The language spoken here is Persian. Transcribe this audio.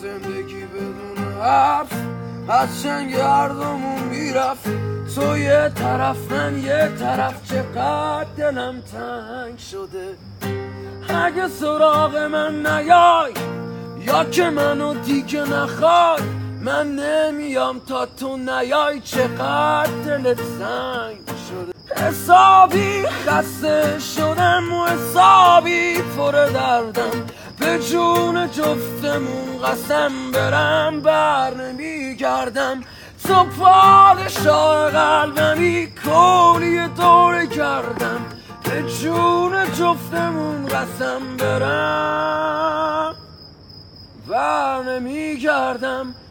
زندگی بدون حرف از چنگ هردومون میرفت. تو یه طرف من یه طرف، چقدر دلم تنگ شده. اگه سراغ من نیای یا که منو دیگه نخوای، من نمیام تا تو نیای. چقدر دلت سنگ شده. حسابی خسته شدم و حسابی پر دردم. به جون جفتمون قسم برم بر نمیگردم. تو پادشاه قلبمی کلی دور کردم. به جون جفتمون قسم برم بر نمیگردم.